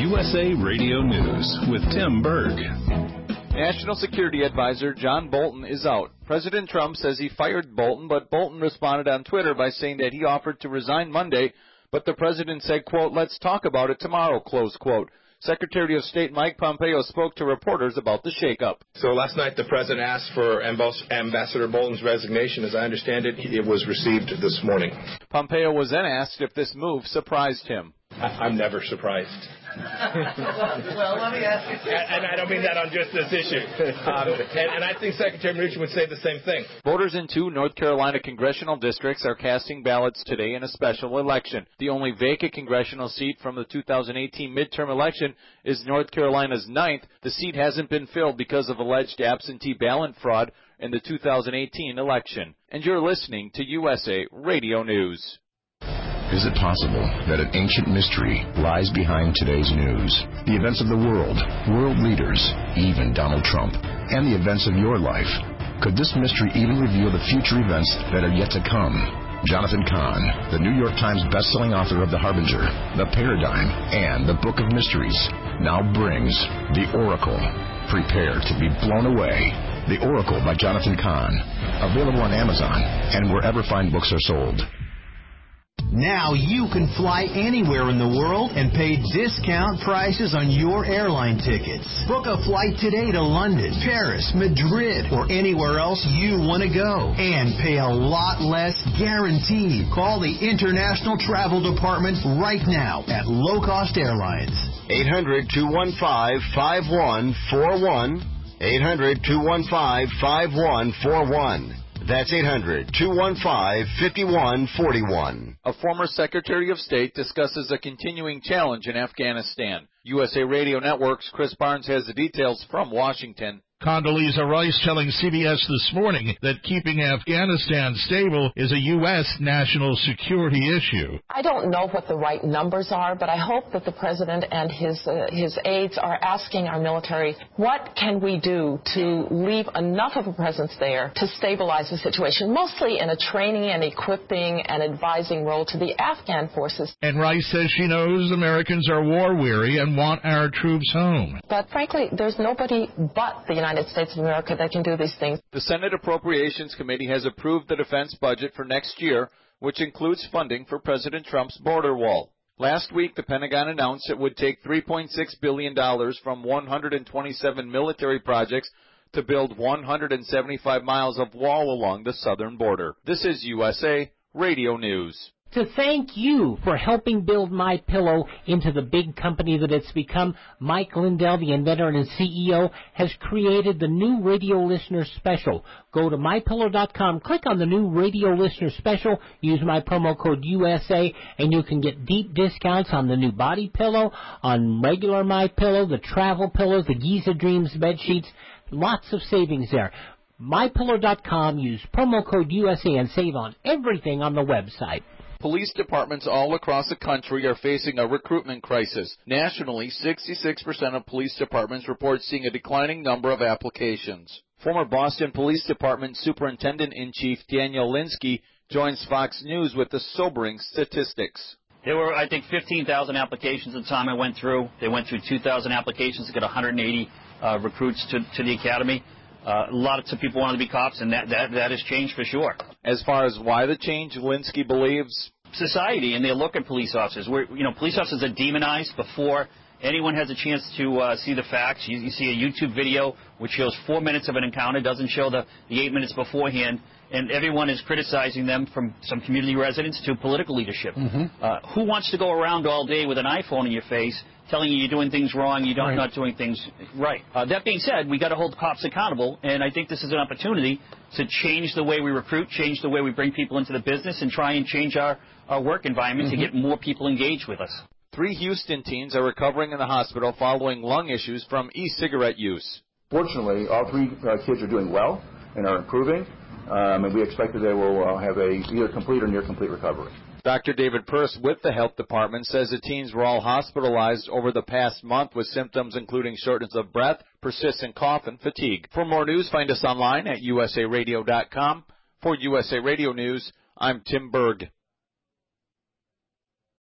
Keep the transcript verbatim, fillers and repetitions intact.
U S A Radio News with Tim Berg. National Security Advisor John Bolton is out. President Trump says he fired Bolton, but Bolton responded on Twitter by saying that he offered to resign Monday, but the president said, quote, let's talk about it tomorrow, close quote. Secretary of State Mike Pompeo spoke to reporters about the shakeup. So last night the president asked for Ambassador Bolton's resignation. As I understand it, it was received this morning. Pompeo was then asked if this move surprised him. I'm never surprised. Well, let me ask you. And I don't mean that on just this issue. Um, and, and I think Secretary Mnuchin would say the same thing. Voters in two North Carolina congressional districts are casting ballots today in a special election. The only vacant congressional seat from the two thousand eighteen midterm election is North Carolina's ninth. The seat hasn't been filled because of alleged absentee ballot fraud in the two thousand eighteen election. And you're listening to U S A Radio News. Is it possible that an ancient mystery lies behind today's news? The events of the world, world leaders, even Donald Trump, and the events of your life. Could this mystery even reveal the future events that are yet to come? Jonathan Cahn, the New York Times bestselling author of The Harbinger, The Paradigm, and The Book of Mysteries, now brings The Oracle. Prepare to be blown away. The Oracle by Jonathan Cahn. Available on Amazon and wherever fine books are sold. Now you can fly anywhere in the world and pay discount prices on your airline tickets. Book a flight today to London, Paris, Madrid, or anywhere else you want to go. And pay a lot less guaranteed. Call the International Travel Department right now at Low Cost Airlines. eight hundred, two one five, five one four one. eight hundred, two one five, five one four one. That's eight hundred, two one five, five one four one. A former Secretary of State discusses a continuing challenge in Afghanistan. U S A Radio Network's Chris Barnes has the details from Washington. Condoleezza Rice telling C B S this morning that keeping Afghanistan stable is a U S national security issue. I don't know what the right numbers are, but I hope that the president and his uh, his aides are asking our military, what can we do to leave enough of a presence there to stabilize the situation, mostly in a training and equipping and advising role to the Afghan forces. And Rice says she knows Americans are war-weary and want our troops home. But frankly, there's nobody but the United States of America that can do these things. The Senate Appropriations Committee has approved the defense budget for next year, which includes funding for President Trump's border wall. Last week, the Pentagon announced it would take three point six billion dollars from one hundred twenty-seven military projects to build one hundred seventy-five miles of wall along the southern border. This is U S A Radio News. To thank you for helping build MyPillow into the big company that it's become, Mike Lindell, the inventor and C E O, has created the new radio listener special. Go to my pillow dot com, click on the new radio listener special, use my promo code U S A, and you can get deep discounts on the new body pillow, on regular MyPillow, the travel pillows, the Giza Dreams bed sheets. Lots of savings there. my pillow dot com, use promo code U S A and save on everything on the website. Police departments all across the country are facing a recruitment crisis. Nationally, sixty-six percent of police departments report seeing a declining number of applications. Former Boston Police Department Superintendent-in-Chief Daniel Linsky joins Fox News with the sobering statistics. There were, I think, fifteen thousand applications at the time I went through. They went through two thousand applications to get one hundred eighty uh, recruits to, to the academy. Uh, a lot of people wanted to be cops, and that, that, that has changed for sure. As far as why the change, Linsky believes society, and they look at police officers. We're, you know, police officers are demonized before anyone has a chance to uh, see the facts. You, you see a YouTube video which shows four minutes of an encounter, doesn't show the, the eight minutes beforehand, and everyone is criticizing them, from some community residents to political leadership. Mm-hmm. Uh, who wants to go around all day with an iPhone in your face telling you you're doing things wrong, you're right. not doing things right? Uh, that being said, we got to hold cops accountable, and I think this is an opportunity to change the way we recruit, change the way we bring people into the business, and try and change our, our work environment mm-hmm. to get more people engaged with us. Three Houston teens are recovering in the hospital following lung issues from e-cigarette use. Fortunately, all three uh, kids are doing well and are improving, um, and we expect that they will uh, have a either complete or near complete recovery. Doctor David Purse with the health department says the teens were all hospitalized over the past month with symptoms including shortness of breath, persistent cough, and fatigue. For more news, find us online at U S A radio dot com. For U S A Radio News, I'm Tim Berg.